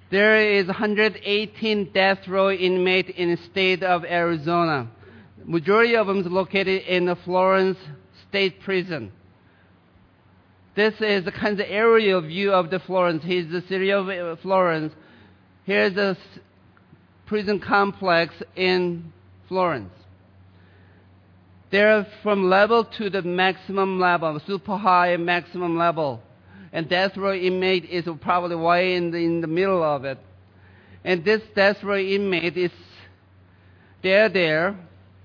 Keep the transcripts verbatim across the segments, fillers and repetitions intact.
There is one hundred eighteen death row inmates in the state of Arizona. Majority of them is located in the Florence State Prison. This is the kind of aerial view of the Florence. Here's the city of Florence. Here's the prison complex in Florence. They're from level to the maximum level, super high maximum level. And death row inmate is probably way in the, in the middle of it. And this death row inmate is, they're there,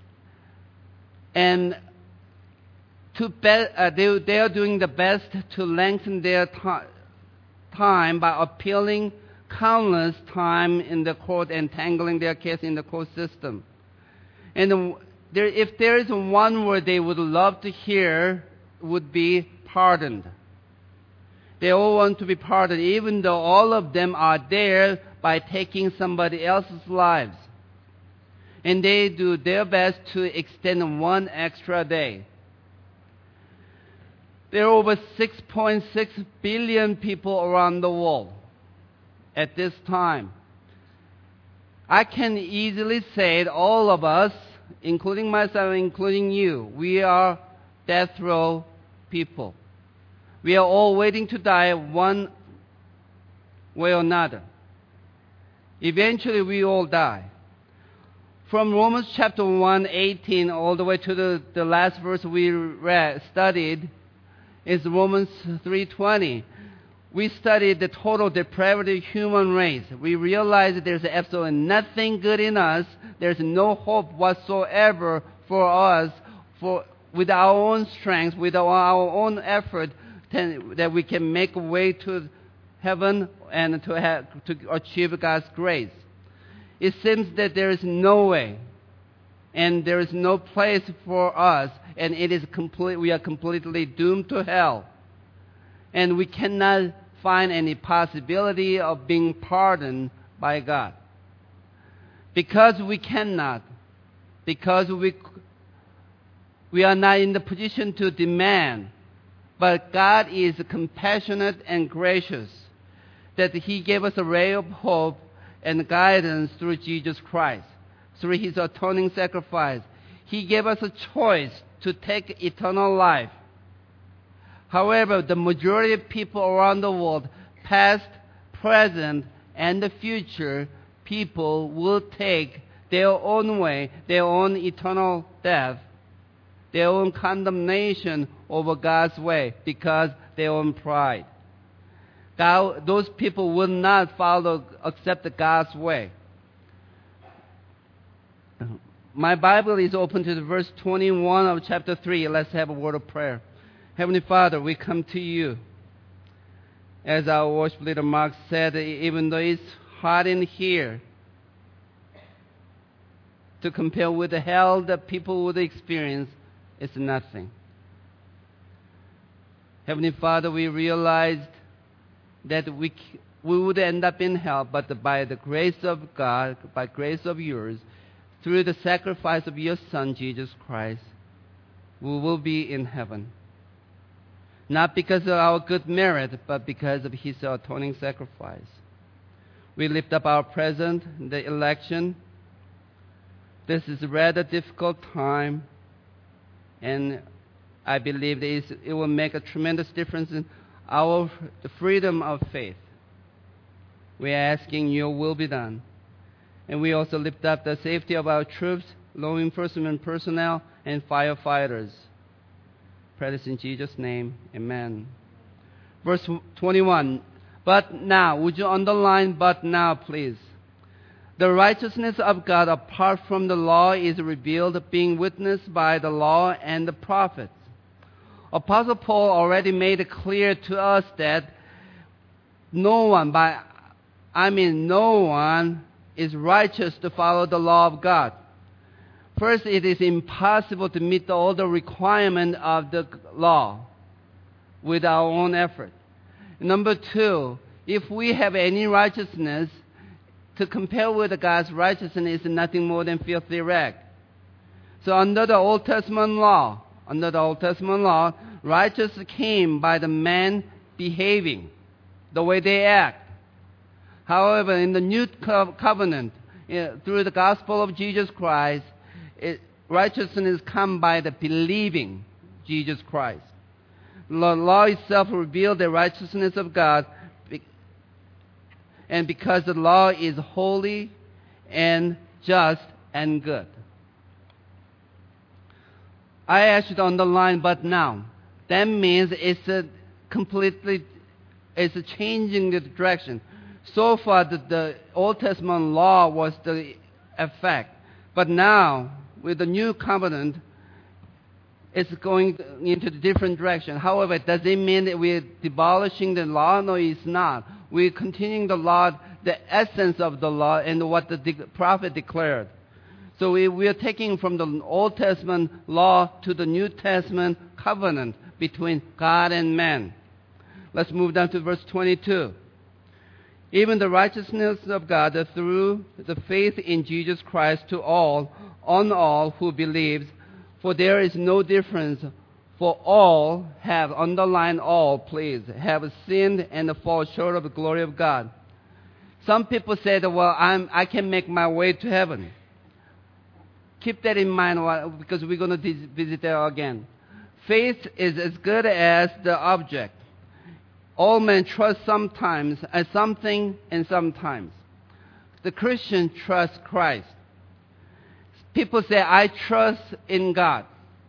and to be, uh, they, they are doing the best to lengthen their t- time by appealing countless time in the court and tangling their case in the court system. And there, if there is one word they would love to hear, would be pardoned. They all want to be pardoned, even though all of them are there by taking somebody else's lives. And they do their best to extend one extra day. There are over six point six billion people around the world at this time. I can easily say that all of us, including myself, including you, we are death row people. We are all waiting to die one way or another. Eventually, we all die. From Romans chapter one, eighteen, all the way to the, the last verse we read, studied, is Romans three twenty. We studied the total depravity of the human race. We realized that there's absolutely nothing good in us. There's no hope whatsoever for us, for with our own strength, with our own effort, that we can make a way to heaven and to, have, to achieve God's grace. It seems that there is no way, and there is no place for us, and it is complete. We are completely doomed to hell, and we cannot find any possibility of being pardoned by God. Because we cannot, because we we are not in the position to demand. But God is compassionate and gracious, that He gave us a ray of hope and guidance through Jesus Christ, through His atoning sacrifice. He gave us a choice to take eternal life. However, the majority of people around the world, past, present, and the future, people will take their own way, their own eternal death, their own condemnation over God's way because their own pride. God, those people will not follow, accept God's way. My Bible is open to the verse twenty-one of chapter three. Let's have a word of prayer. Heavenly Father, we come to you. As our worship leader Mark said, even though it's hot in here, to compare with the hell that people would experience, it's nothing. Heavenly Father, we realized that we we would end up in hell, but by the grace of God, by grace of yours, through the sacrifice of your Son, Jesus Christ, we will be in heaven. Not because of our good merit, but because of His atoning sacrifice. We lift up our present, the election. This is a rather difficult time, and I believe it will make a tremendous difference in our the freedom of faith. We are asking your will be done. And we also lift up the safety of our troops, law enforcement personnel, and firefighters. Pray this in Jesus' name. Amen. Verse twenty-one. But now, would you underline but now, please? The righteousness of God apart from the law is revealed, being witnessed by the law and the prophets. Apostle Paul already made it clear to us that no one, by I mean no one, is righteous to follow the law of God. First, it is impossible to meet all the requirements of the law with our own effort. Number two, if we have any righteousness, to compare with God's righteousness is nothing more than filthy rag. So under the Old Testament law, under the Old Testament law, righteousness came by the man behaving, the way they act. However, in the new co- covenant, uh, through the gospel of Jesus Christ, it, righteousness comes by the believing Jesus Christ. The law itself reveals the righteousness of God, and because the law is holy and just and good. I asked you to underline but now. That means it's a completely, it's a changing the direction. So far, the, the Old Testament law was the effect. But now, with the new covenant, it's going into a different direction. However, does it mean that we're abolishing the law? No, it's not. We're continuing the law, the essence of the law, and what the de- prophet declared. So we, we are taking from the Old Testament law to the New Testament covenant between God and man. Let's move down to verse twenty-two. Even the righteousness of God through the faith in Jesus Christ to all, on all who believes, for there is no difference, for all have, underline all, please, have sinned and fall short of the glory of God. Some people say that, well, I'm, I can make my way to heaven. Keep that in mind because we're going to visit there again. Faith is as good as the object. All men trust sometimes at something and sometimes. The Christian trusts Christ. People say, I trust in God.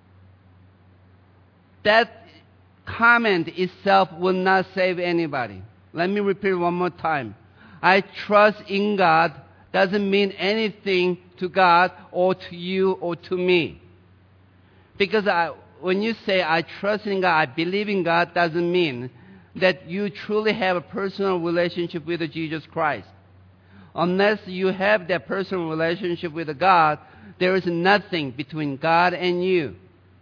That comment itself will not save anybody. Let me repeat one more time. I trust in God doesn't mean anything to God or to you or to me. Because I, when you say, I trust in God, I believe in God, doesn't mean that you truly have a personal relationship with Jesus Christ. Unless you have that personal relationship with God, there is nothing between God and you.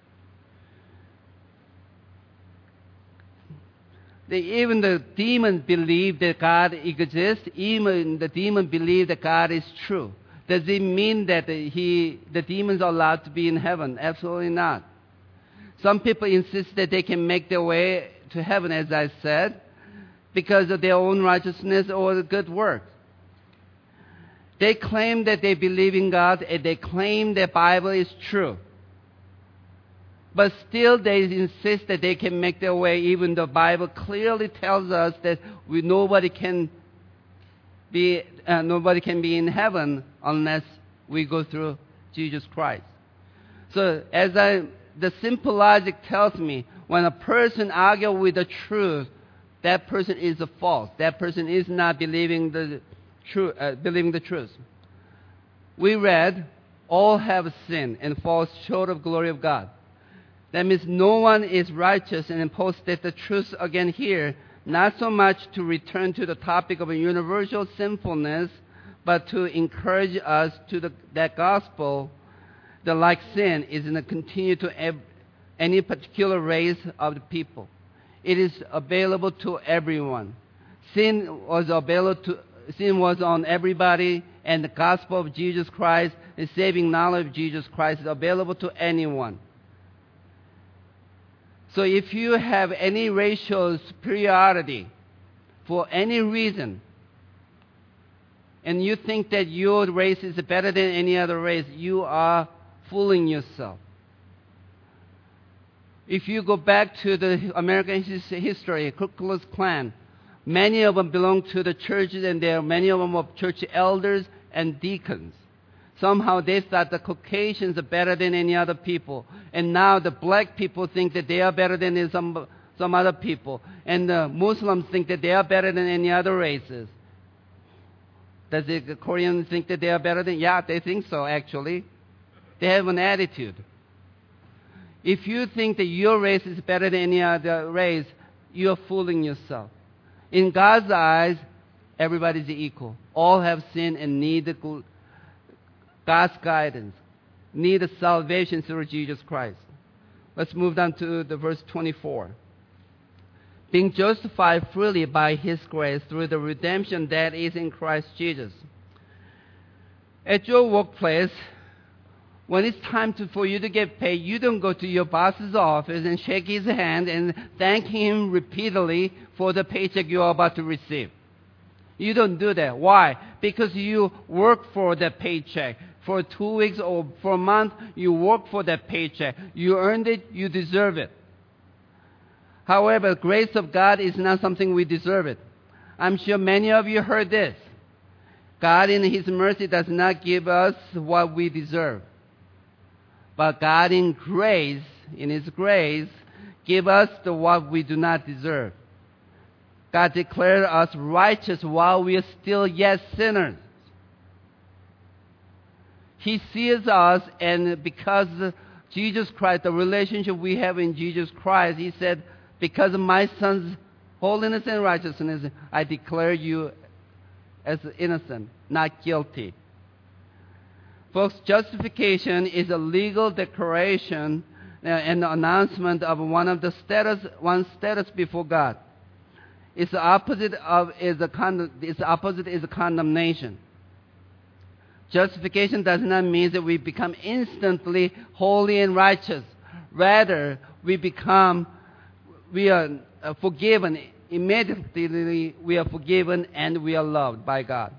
The, even the demons believe that God exists. Even the demon believe that God is true. Does it mean that the, he, the demons are allowed to be in heaven? Absolutely not. Some people insist that they can make their way to heaven, as I said, because of their own righteousness or good work. They claim that they believe in God, and they claim the Bible is true. But still they insist that they can make their way, even though the Bible clearly tells us that we, nobody can be uh, nobody can be in heaven unless we go through Jesus Christ. So as I, the simple logic tells me, when a person argues with the truth, that person is a false. That person is not believing the truth. Uh, believing the truth. We read, all have sinned and fall short of glory of God. That means no one is righteous, and Paul states the truth again here, not so much to return to the topic of a universal sinfulness, but to encourage us to the, that gospel that like sin is not continue to ev- any particular race of the people. It is available to everyone. Sin was available to sin was on everybody, and the gospel of Jesus Christ, the saving knowledge of Jesus Christ, is available to anyone. So if you have any racial superiority for any reason, and you think that your race is better than any other race, you are fooling yourself. If you go back to the American history, Ku Klux Klan, many of them belong to the churches, and there are many of them are church elders and deacons. Somehow they thought the Caucasians are better than any other people. And now the black people think that they are better than some, some other people. And the Muslims think that they are better than any other races. Does the Koreans think that they are better than? Yeah, they think so, actually. They have an attitude. If you think that your race is better than any other race, you are fooling yourself. In God's eyes, everybody is equal. All have sinned and need the God's guidance, need a salvation through Jesus Christ. Let's move down to the verse twenty-four. Being justified freely by His grace through the redemption that is in Christ Jesus. At your workplace, when it's time to, for you to get paid, you don't go to your boss's office and shake his hand and thank him repeatedly for the paycheck you're about to receive. You don't do that. Why? Because you work for the paycheck. For two weeks or for a month, you work for that paycheck. You earned it, you deserve it. However, the grace of God is not something we deserve it. I'm sure many of you heard this. God in His mercy does not give us what we deserve. But God in grace, in His grace, give us the what we do not deserve. God declared us righteous while we are still yet sinners. He sees us, and because of Jesus Christ, the relationship we have in Jesus Christ, He said, because of my Son's holiness and righteousness, I declare you as innocent, not guilty. Folks, justification is a legal declaration and announcement of one of the status, one's status before God. Its opposite of is a con- its opposite is a condemnation. Justification does not mean that we become instantly holy and righteous. Rather, we become we are forgiven immediately. We are forgiven and we are loved by God.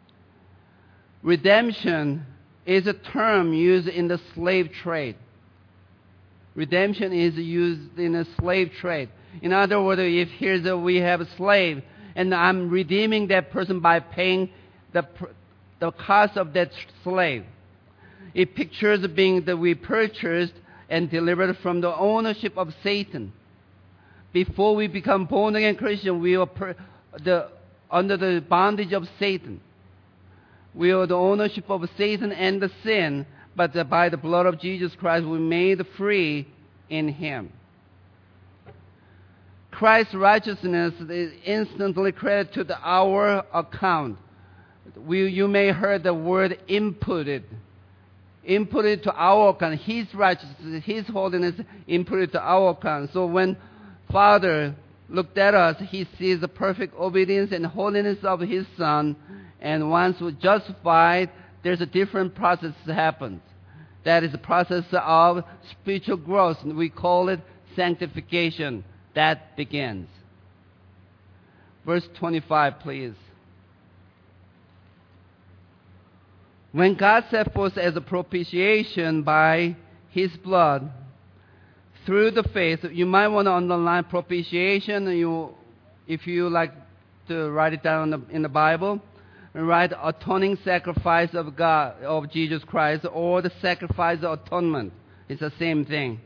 Redemption is a term used in the slave trade. Redemption is used in a slave trade. In other words, if here's a, we have a slave, and I'm redeeming that person by paying the the cost of that slave. It pictures being that we purchased and delivered from the ownership of Satan. Before we become born again Christian, we were per, the, under the bondage of Satan. We are the ownership of Satan and the sin, but the, by the blood of Jesus Christ, we made free in Him. Christ's righteousness is instantly credited to the, our account. We, you may have heard the word imputed. Imputed to our account. His righteousness, His holiness imputed to our account. So when Father looked at us, He sees the perfect obedience and holiness of His Son. And once we're justified, there's a different process that happens. That is the process of spiritual growth. We call it sanctification. That begins. Verse twenty-five, please. When God set forth as a propitiation by His blood through the faith, you might want to underline propitiation. You, if you like to write it down in the, in the Bible, write atoning sacrifice of God, of Jesus Christ, or the sacrifice of atonement. It's the same thing.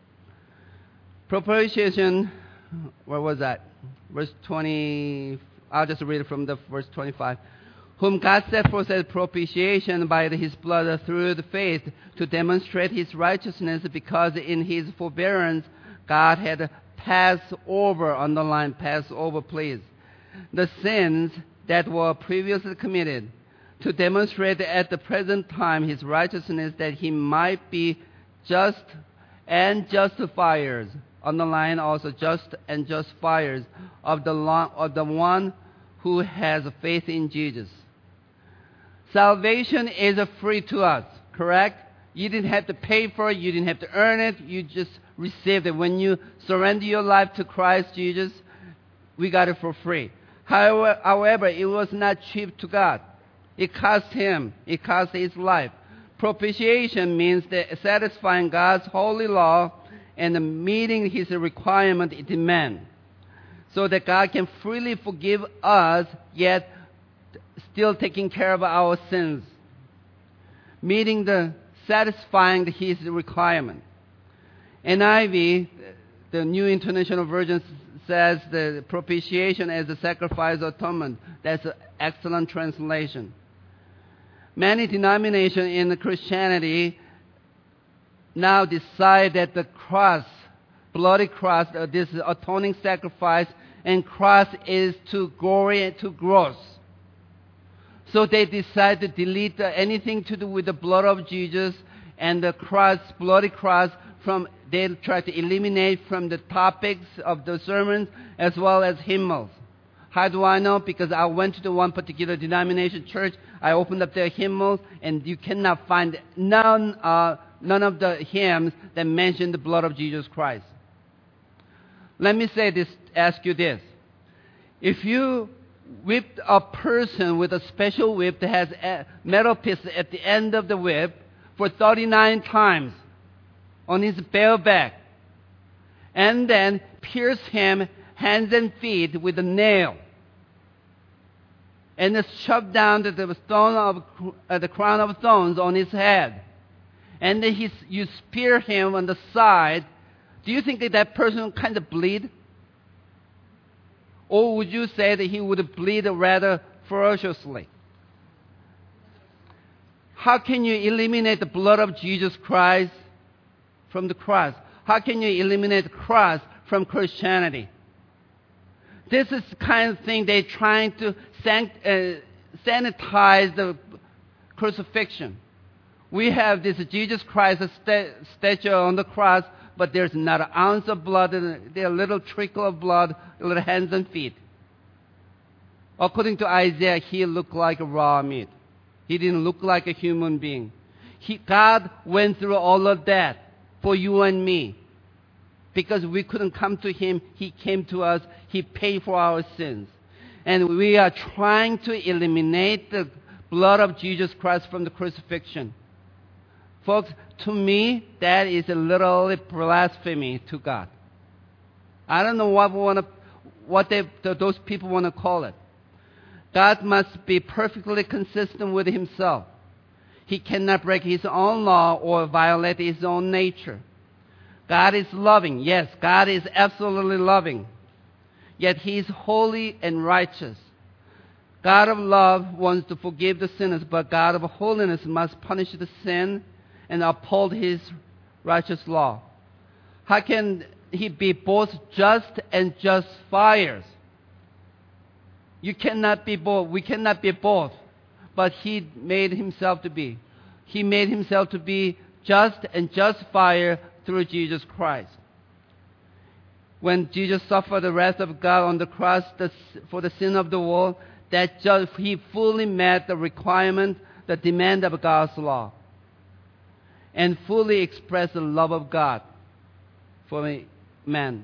Propitiation, where was that? Verse twenty, I'll just read it from the verse twenty-five. Whom God set forth as propitiation by His blood through the faith to demonstrate His righteousness, because in His forbearance God had passed over, underline passed over, please, the sins that were previously committed, to demonstrate at the present time His righteousness, that He might be just and justifiers, underline also just and justifiers of the, long, of the one who has faith in Jesus. Salvation is a free to us, correct? You didn't have to pay for it. You didn't have to earn it. You just received it. When you surrender your life to Christ Jesus, we got it for free. However, however, it was not cheap to God. It cost Him. It cost His life. Propitiation means that satisfying God's holy law and meeting His requirement, demand, so that God can freely forgive us, yet still taking care of our sins, meeting the satisfying His requirement. N I V, the New International Version, says the propitiation as a sacrifice of atonement. That's an excellent translation. Many denominations in Christianity now decide that the cross, bloody cross, uh, this atoning sacrifice, and cross is too gory and too gross. So they decide to delete uh, anything to do with the blood of Jesus and the cross, bloody cross, from, they try to eliminate from the topics of the sermons as well as hymnals. How do I know? Because I went to the one particular denomination church, I opened up their hymnals, and you cannot find none, uh, none of the hymns that mention the blood of Jesus Christ. Let me say this, ask you this. If you whipped a person with a special whip that has a metal piece at the end of the whip for thirty-nine times on his bare back, and then pierced him hands and feet with a nail, and then shoved down the, the, stone of, uh, the crown of thorns on his head, and then he, you spear him on the side. Do you think that that person would kind of bleed? Or would you say that he would bleed rather ferociously? How can you eliminate the blood of Jesus Christ from the cross? How can you eliminate the cross from Christianity? This is the kind of thing they're trying to sanct- uh, sanitize the crucifixion. We have this Jesus Christ st- statue on the cross, but there's not an ounce of blood, and there's a little trickle of blood, a little hands and feet. According to Isaiah, he looked like a raw meat. He didn't look like a human being. He, God went through all of that for you and me. Because we couldn't come to him, he came to us. He paid for our sins. And we are trying to eliminate the blood of Jesus Christ from the crucifixion. Folks, to me, that is a little blasphemy to God. I don't know what we want to, what they, those people want to call it. God must be perfectly consistent with himself. He cannot break his own law or violate his own nature. God is loving. Yes, God is absolutely loving. Yet he is holy and righteous. God of love wants to forgive the sinners, but God of holiness must punish the sin and uphold his righteous law. How can he be both just and justifiers? You cannot be both. We cannot be both. But he made himself to be. He made himself to be just and justifier through Jesus Christ. When Jesus suffered the wrath of God on the cross for the sin of the world, that just, he fully met the requirement, the demand of God's law, and fully expressed the love of God for man.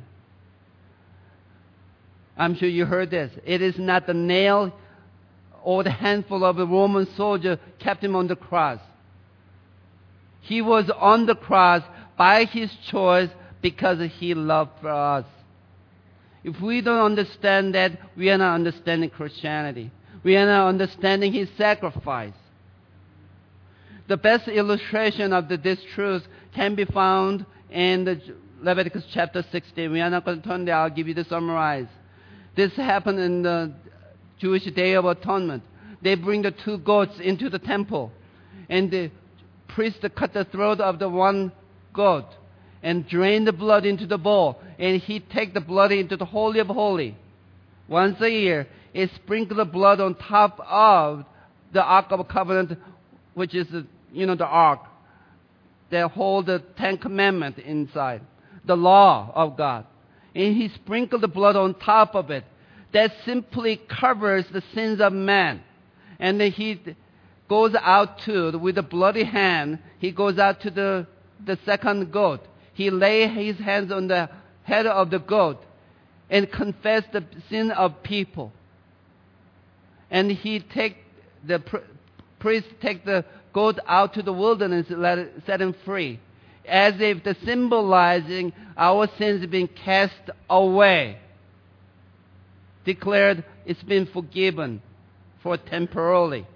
I'm sure you heard this. It is not the nail or the handful of a Roman soldier kept him on the cross. He was on the cross by his choice because he loved for us. If we don't understand that, we are not understanding Christianity. We are not understanding his sacrifice. The best illustration of the, this truth can be found in the Leviticus chapter sixteen. We are not going to turn there. I'll give you the summarize. This happened in the Jewish Day of Atonement. They bring the two goats into the temple, and the priest cut the throat of the one goat and drain the blood into the bowl, and he take the blood into the Holy of Holies. Once a year, he sprinkle the blood on top of the Ark of Covenant, which is, you know, the Ark. They hold the Ten Commandments inside, the law of God. And he sprinkled the blood on top of it. That simply covers the sins of man. And then he goes out to, with a bloody hand, he goes out to the, the second goat. He lay his hands on the head of the goat and confess the sin of people. And he take the pr- priest take the goat out to the wilderness and let it, set him free, as if the symbolizing our sins being cast away, declared it's been forgiven for temporarily.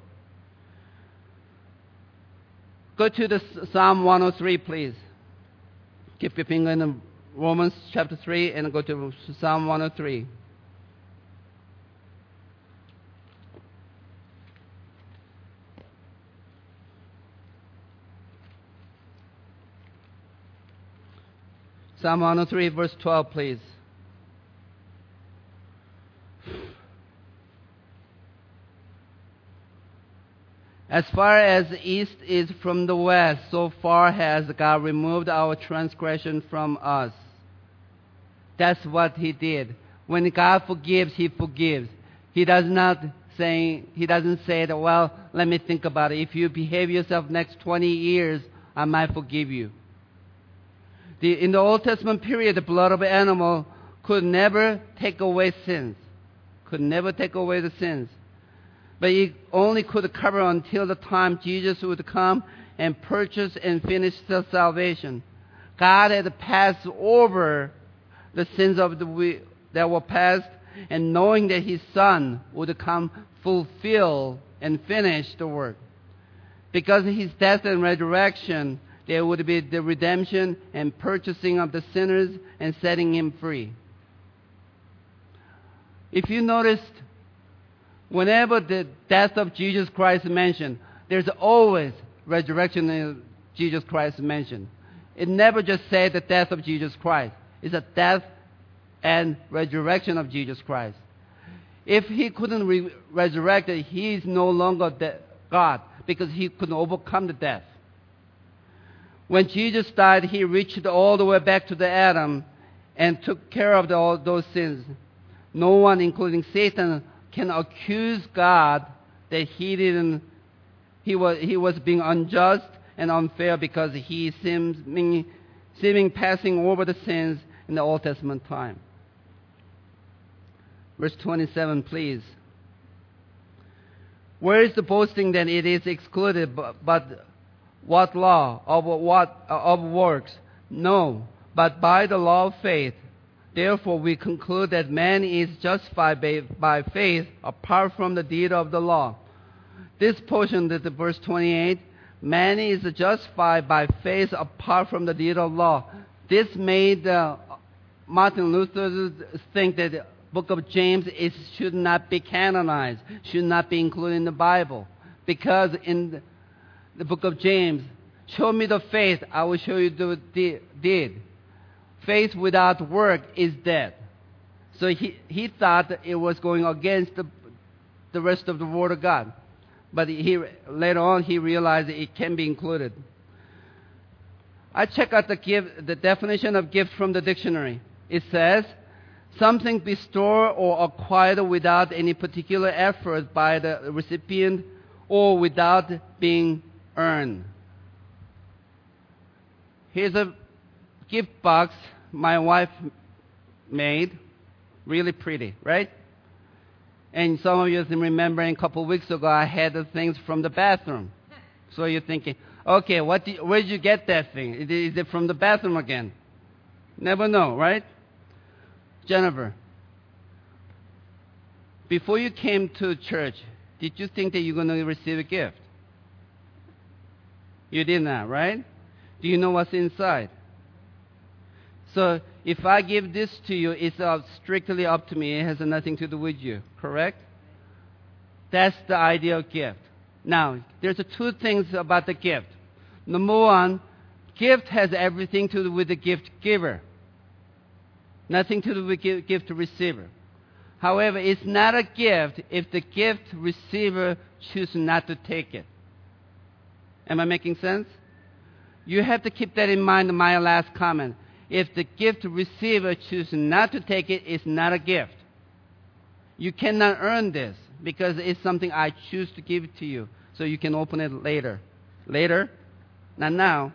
Go to the Psalm one oh three, please. Keep your finger in Romans chapter three and go to Psalm one oh three. Psalm one oh three, verse twelve, please. As far as the east is from the west, so far has God removed our transgression from us. That's what he did. When God forgives, he forgives. He does not say, he doesn't say that, well, let me think about it. If you behave yourself next twenty years, I might forgive you. The, in the Old Testament period, the blood of an animal could never take away sins, could never take away the sins. But it only could cover until the time Jesus would come and purchase and finish the salvation. God had passed over the sins of the we, that were past, and knowing that His Son would come fulfill and finish the work. Because of His death and resurrection, there would be the redemption and purchasing of the sinners and setting him free. If you noticed, whenever the death of Jesus Christ is mentioned, there's always resurrection of Jesus Christ mentioned. It never just said the death of Jesus Christ. It's a death and resurrection of Jesus Christ. If He couldn't re- resurrect it, He is no longer de- God, because He couldn't overcome the death. When Jesus died, He reached all the way back to the Adam and took care of the, all those sins. No one, including Satan, can accuse God that He didn't. He was He was being unjust and unfair because He seeming seeming passing over the sins in the Old Testament time. Verse twenty-seven, please. Where is the boasting that it is excluded? But, but what law? Of what? Of works? No, but by the law of faith. Therefore we conclude that man is justified by, by faith apart from the deed of the law. This portion, the verse twenty-eight, man is justified by faith apart from the deed of law. This made uh, Martin Luther think that the book of James is, should not be canonized, should not be included in the Bible. Because in the, the book of James, show me the faith, I will show you the de- deed. Faith without work is dead. So he, he thought that it was going against the, the rest of the Word of God. But he, later on he realized that it can be included. I check out the, gift, the definition of gift from the dictionary. It says, something bestowed or acquired without any particular effort by the recipient or without being earned. Here's a gift box my wife made. Really pretty, right? And some of you remember a couple of weeks ago I had the things from the bathroom. So you're thinking, okay, what did, where did you get that thing? Is it from the bathroom again? Never know, right? Jennifer, before you came to church, did you think that you're going to receive a gift? You did not, right? Do you know what's inside? So if I give this to you, it's uh, strictly up to me. It has nothing to do with you, correct? That's the ideal gift. Now, there's two things about the gift. Number one, gift has everything to do with the gift giver. Nothing to do with the gift receiver. However, it's not a gift if the gift receiver chooses not to take it. Am I making sense? You have to keep that in mind in my last comment. If the gift receiver chooses not to take it, it's not a gift. You cannot earn this because it's something I choose to give to you. So you can open it later. Later? Not now.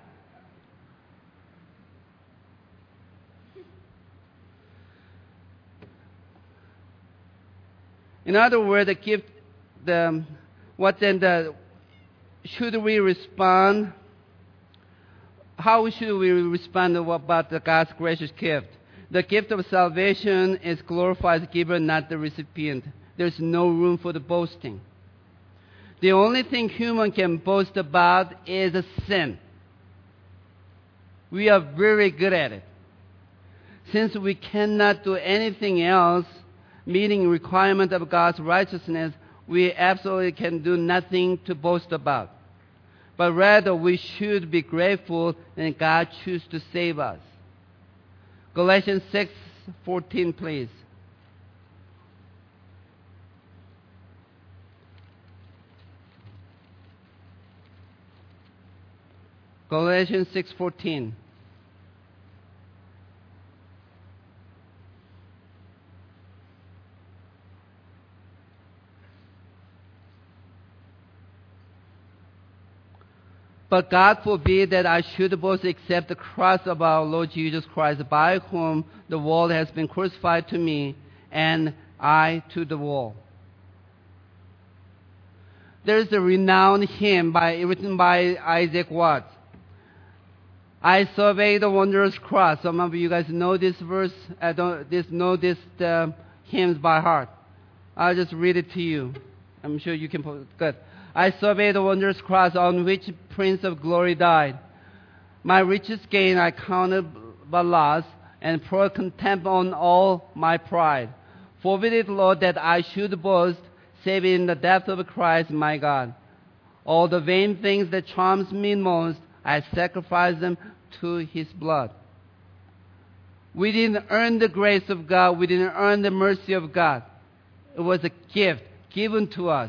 In other words, the gift, the, what then the, should we respond? How should we respond about the God's gracious gift? The gift of salvation is glorifies the giver, not the recipient. There's no room for the boasting. The only thing human can boast about is a sin. We are very good at it. Since we cannot do anything else meeting requirement of God's righteousness, we absolutely can do nothing to boast about. But rather, we should be grateful that God chose to save us. Galatians six fourteen, please. Galatians six fourteen. But God forbid that I should boast except the cross of our Lord Jesus Christ, by whom the world has been crucified to me, and eye to the wall. There's a renowned hymn by, written by Isaac Watts. I survey the wondrous cross. Some of you guys know this verse. I don't this, know this uh, hymns by heart. I'll just read it to you. I'm sure you can put it good. I survey the wondrous cross on which Prince of Glory died. My richest gain I counted but loss, and pour contempt on all my pride. Forbid it, Lord, that I should boast, save in the depth of Christ my God. All the vain things that charms me most, I sacrifice them to His blood. We didn't earn the grace of God. We didn't earn the mercy of God. It was a gift given to us.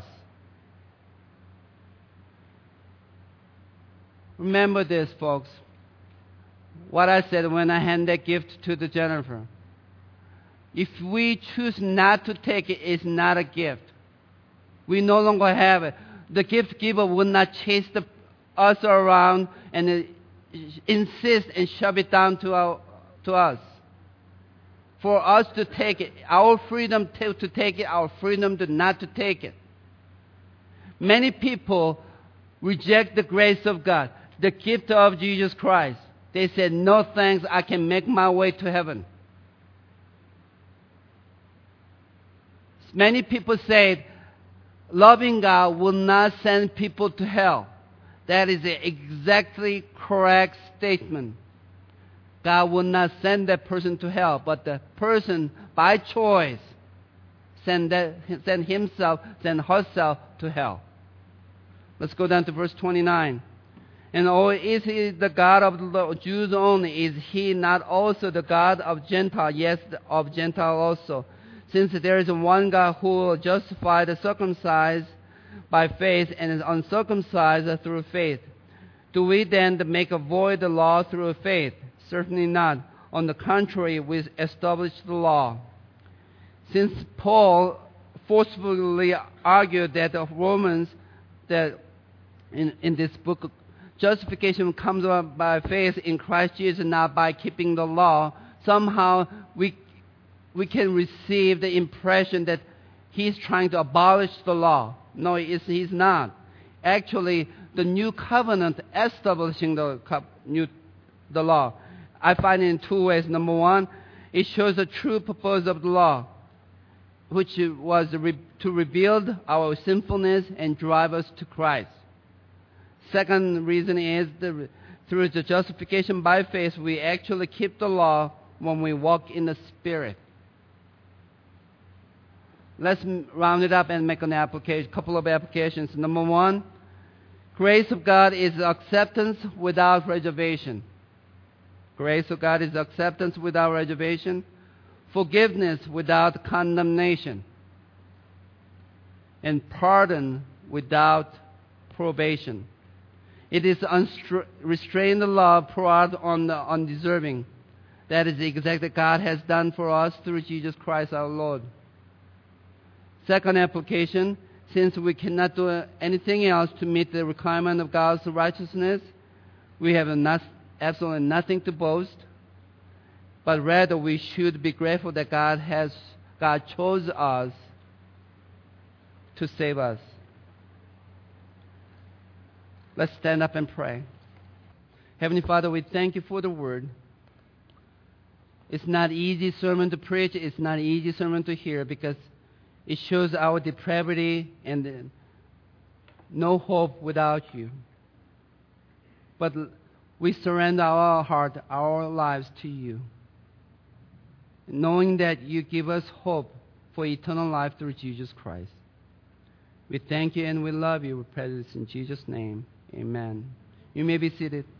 Remember this, folks. What I said when I hand that gift to the Jennifer. If we choose not to take it, it's not a gift. We no longer have it. The gift giver will not chase the, us around and uh, insist and shove it down to, our, to us. For us to take it, our freedom to, to take it, our freedom to not to take it. Many people reject the grace of God, the gift of Jesus Christ. They said, no thanks, I can make my way to heaven. Many people say, loving God will not send people to hell. That is an exactly correct statement. God will not send that person to hell, but the person, by choice, send, that, send himself, send herself to hell. Let's go down to verse twenty-nine. And oh, is He the God of the Jews only? Is He not also the God of Gentiles? Yes, of Gentiles also. Since there is one God who will justify the circumcised by faith and is uncircumcised through faith. Do we then make void the law through faith? Certainly not. On the contrary, we establish the law. Since Paul forcefully argued that the Romans, that in, in this book, justification comes by faith in Christ Jesus, not by keeping the law, somehow we we can receive the impression that he's trying to abolish the law. No, he's not. Actually, the new covenant establishing the new the law. I find it in two ways. Number one, it shows the true purpose of the law, which was to rebuild our sinfulness and drive us to Christ. Second reason is the, through the justification by faith, we actually keep the law when we walk in the Spirit. Let's round it up and make an application, couple of applications. Number one, grace of God is acceptance without reservation. Grace of God is acceptance without reservation. Forgiveness without condemnation. And pardon without probation. It is unrestrained love poured out on the undeserving. That is exactly what God has done for us through Jesus Christ our Lord. Second application, since we cannot do anything else to meet the requirement of God's righteousness, we have not, absolutely nothing to boast, but rather we should be grateful that God has God chose us to save us. Let's stand up and pray. Heavenly Father, we thank you for the word. It's not easy sermon to preach. It's not easy sermon to hear because it shows our depravity and no hope without you. But we surrender our heart, our lives to you, knowing that you give us hope for eternal life through Jesus Christ. We thank you and we love you. We pray this in Jesus' name. Amen. You may be seated.